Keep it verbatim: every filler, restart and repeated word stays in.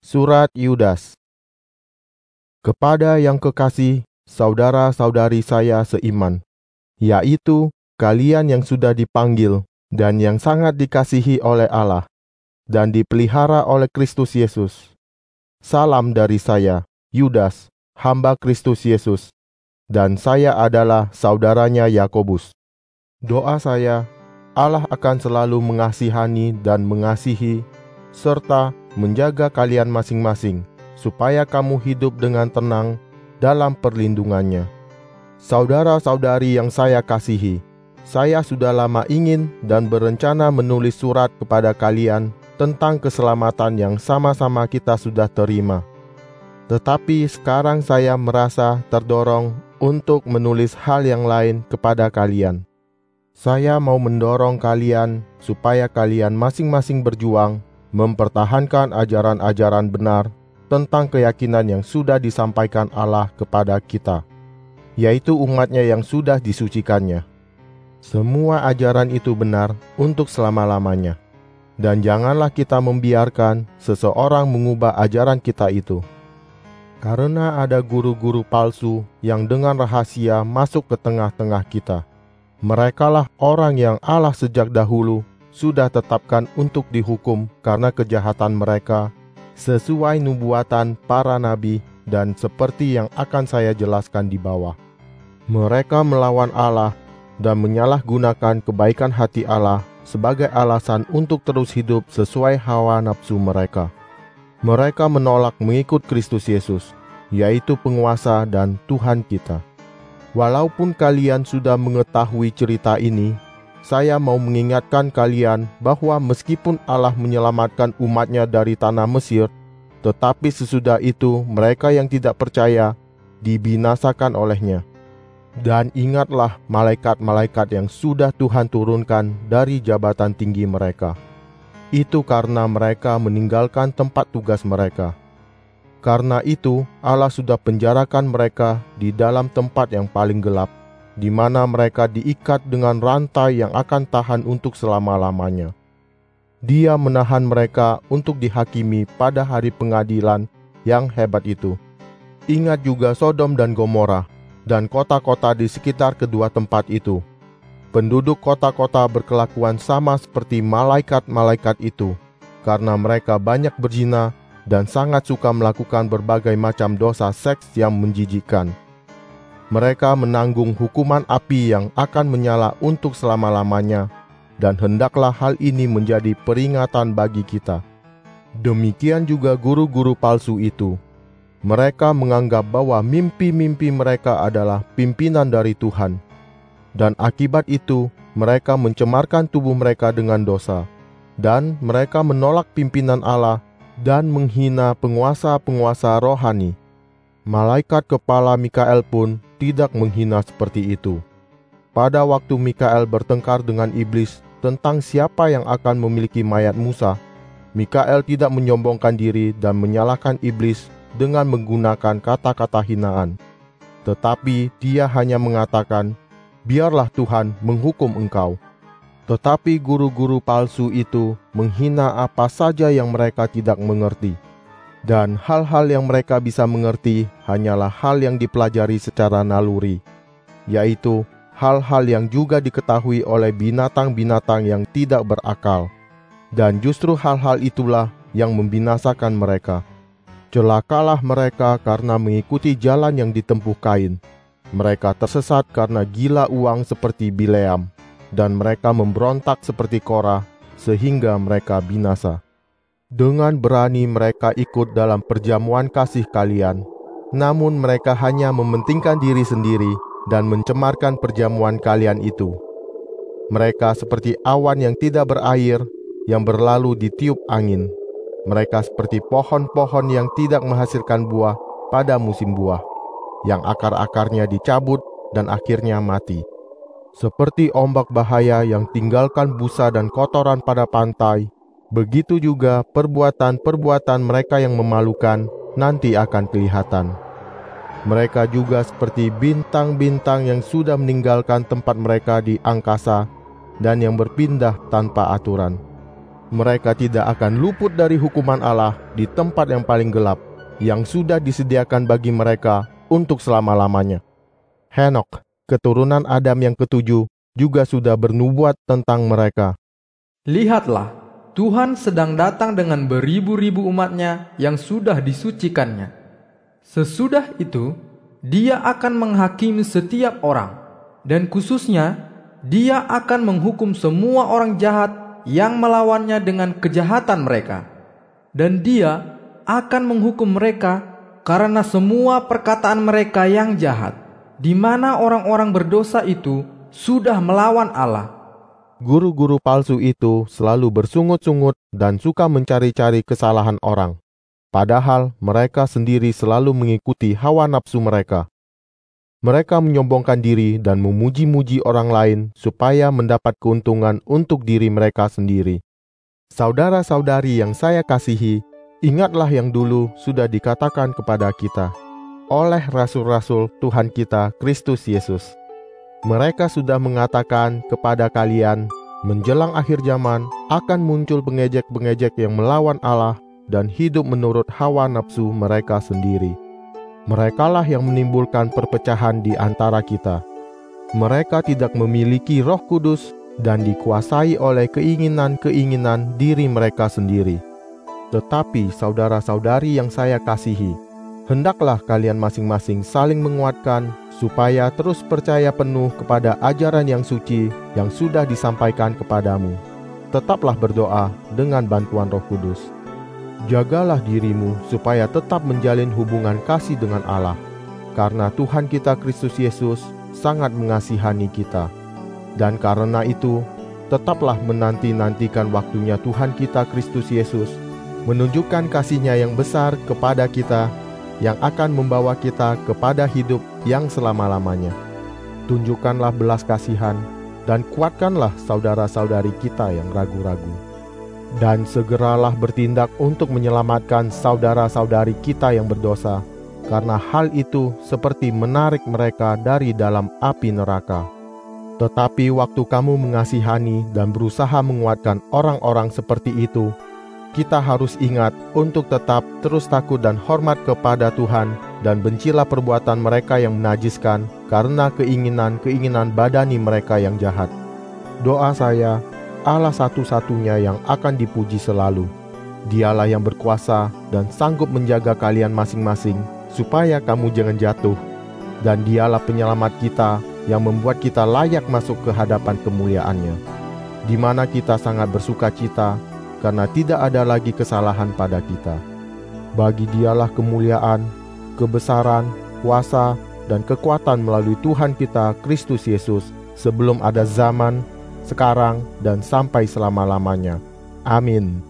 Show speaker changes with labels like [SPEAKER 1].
[SPEAKER 1] Surat Yudas. Kepada yang kekasih, saudara-saudari saya seiman, yaitu kalian yang sudah dipanggil dan yang sangat dikasihi oleh Allah dan dipelihara oleh Kristus Yesus. Salam dari saya, Yudas, hamba Kristus Yesus, dan saya adalah saudaranya Yakobus. Doa saya, Allah akan selalu mengasihani dan mengasihi, serta menjaga kalian masing-masing, supaya kamu hidup dengan tenang dalam perlindungannya. Saudara-saudari yang saya kasihi, saya sudah lama ingin dan berencana menulis surat kepada kalian tentang keselamatan yang sama-sama kita sudah terima. Tetapi sekarang saya merasa terdorong untuk menulis hal yang lain kepada kalian. Saya mau mendorong kalian supaya kalian masing-masing berjuang mempertahankan ajaran-ajaran benar tentang keyakinan yang sudah disampaikan Allah kepada kita, yaitu umatnya yang sudah disucikannya. Semua ajaran itu benar untuk selama-lamanya, dan janganlah kita membiarkan seseorang mengubah ajaran kita itu. Karena ada guru-guru palsu yang dengan rahasia masuk ke tengah-tengah kita. Merekalah orang yang Allah sejak dahulu sudah tetapkan untuk dihukum karena kejahatan mereka, sesuai nubuatan para nabi dan seperti yang akan saya jelaskan di bawah. Mereka melawan Allah dan menyalahgunakan kebaikan hati Allah sebagai alasan untuk terus hidup sesuai hawa nafsu mereka. Mereka menolak mengikut Kristus Yesus, yaitu penguasa dan Tuhan kita. Walaupun kalian sudah mengetahui cerita ini, saya mau mengingatkan kalian bahwa meskipun Allah menyelamatkan umatnya dari tanah Mesir, tetapi sesudah itu mereka yang tidak percaya dibinasakan olehnya. Dan ingatlah malaikat-malaikat yang sudah Tuhan turunkan dari jabatan tinggi mereka. Itu karena mereka meninggalkan tempat tugas mereka. Karena itu Allah sudah penjarakan mereka di dalam tempat yang paling gelap, di mana mereka diikat dengan rantai yang akan tahan untuk selama-lamanya. Dia menahan mereka untuk dihakimi pada hari pengadilan yang hebat itu. Ingat juga Sodom dan Gomora, dan kota-kota di sekitar kedua tempat itu. Penduduk kota-kota berkelakuan sama seperti malaikat-malaikat itu, karena mereka banyak berzina dan sangat suka melakukan berbagai macam dosa seks yang menjijikkan. Mereka menanggung hukuman api yang akan menyala untuk selama-lamanya, dan hendaklah hal ini menjadi peringatan bagi kita. Demikian juga guru-guru palsu itu. Mereka menganggap bahwa mimpi-mimpi mereka adalah pimpinan dari Tuhan, dan akibat itu mereka mencemarkan tubuh mereka dengan dosa, dan mereka menolak pimpinan Allah dan menghina penguasa-penguasa rohani. Malaikat kepala Mikael pun tidak menghina seperti itu. Pada waktu Mikael bertengkar dengan iblis tentang siapa yang akan memiliki mayat Musa, Mikael tidak menyombongkan diri dan menyalahkan iblis dengan menggunakan kata-kata hinaan. Tetapi dia hanya mengatakan, "Biarlah Tuhan menghukum engkau." Tetapi guru-guru palsu itu menghina apa saja yang mereka tidak mengerti. Dan hal-hal yang mereka bisa mengerti hanyalah hal yang dipelajari secara naluri, yaitu hal-hal yang juga diketahui oleh binatang-binatang yang tidak berakal. Dan justru hal-hal itulah yang membinasakan mereka. Celakalah mereka karena mengikuti jalan yang ditempuh Kain. Mereka tersesat karena gila uang seperti Bileam, dan mereka memberontak seperti Korah, sehingga mereka binasa. Dengan berani mereka ikut dalam perjamuan kasih kalian, namun mereka hanya mementingkan diri sendiri dan mencemarkan perjamuan kalian itu. Mereka seperti awan yang tidak berair, yang berlalu ditiup angin. Mereka seperti pohon-pohon yang tidak menghasilkan buah pada musim buah, yang akar-akarnya dicabut dan akhirnya mati. Seperti ombak bahaya yang tinggalkan busa dan kotoran pada pantai, begitu juga perbuatan-perbuatan mereka yang memalukan nanti akan kelihatan. Mereka juga seperti bintang-bintang yang sudah meninggalkan tempat mereka di angkasa dan yang berpindah tanpa aturan. mereka tidak akan luput dari hukuman Allah di tempat yang paling gelap, yang sudah disediakan bagi mereka untuk selama-lamanya. Henokh, keturunan Adam yang ketujuh, juga sudah bernubuat tentang mereka.
[SPEAKER 2] Lihatlah, Tuhan sedang datang dengan beribu-ribu umatnya yang sudah disucikannya. Sesudah itu, Dia akan menghakimi setiap orang, dan khususnya Dia akan menghukum semua orang jahat yang melawannya dengan kejahatan mereka. Dan Dia akan menghukum mereka karena semua perkataan mereka yang jahat, di mana orang-orang berdosa itu sudah melawan Allah.
[SPEAKER 1] Guru-guru palsu itu selalu bersungut-sungut dan suka mencari-cari kesalahan orang. Padahal mereka sendiri selalu mengikuti hawa nafsu mereka. Mereka menyombongkan diri dan memuji-muji orang lain supaya mendapat keuntungan untuk diri mereka sendiri. Saudara-saudari yang saya kasihi, ingatlah yang dulu sudah dikatakan kepada kita oleh rasul-rasul Tuhan kita Kristus Yesus. Mereka sudah mengatakan kepada kalian, menjelang akhir zaman akan muncul pengejek-pengejek yang melawan Allah dan hidup menurut hawa nafsu mereka sendiri. Merekalah yang menimbulkan perpecahan di antara kita. Mereka tidak memiliki Roh Kudus dan dikuasai oleh keinginan-keinginan diri mereka sendiri. Tetapi saudara-saudari yang saya kasihi, hendaklah kalian masing-masing saling menguatkan supaya terus percaya penuh kepada ajaran yang suci yang sudah disampaikan kepadamu. Tetaplah berdoa dengan bantuan Roh Kudus. Jagalah dirimu supaya tetap menjalin hubungan kasih dengan Allah, karena Tuhan kita Kristus Yesus sangat mengasihani kita. Dan karena itu, tetaplah menanti-nantikan waktunya Tuhan kita Kristus Yesus menunjukkan kasih-Nya yang besar kepada kita, yang akan membawa kita kepada hidup yang selama-lamanya. Tunjukkanlah belas kasihan dan kuatkanlah saudara-saudari kita yang ragu-ragu. Dan segeralah bertindak untuk menyelamatkan saudara-saudari kita yang berdosa, karena hal itu seperti menarik mereka dari dalam api neraka. Tetapi waktu kamu mengasihani dan berusaha menguatkan orang-orang seperti itu, kita harus ingat untuk tetap terus takut dan hormat kepada Tuhan, dan bencilah perbuatan mereka yang menajiskan karena keinginan-keinginan badani mereka yang jahat. Doa saya, Allah satu-satunya yang akan dipuji selalu. Dialah yang berkuasa dan sanggup menjaga kalian masing-masing supaya kamu jangan jatuh. Dan Dialah penyelamat kita yang membuat kita layak masuk ke hadapan kemuliaan-Nya, di mana kita sangat bersuka cita karena tidak ada lagi kesalahan pada kita. Bagi Dialah kemuliaan, kebesaran, kuasa, dan kekuatan melalui Tuhan kita Kristus Yesus sebelum ada zaman, sekarang, dan sampai selama-lamanya. Amin.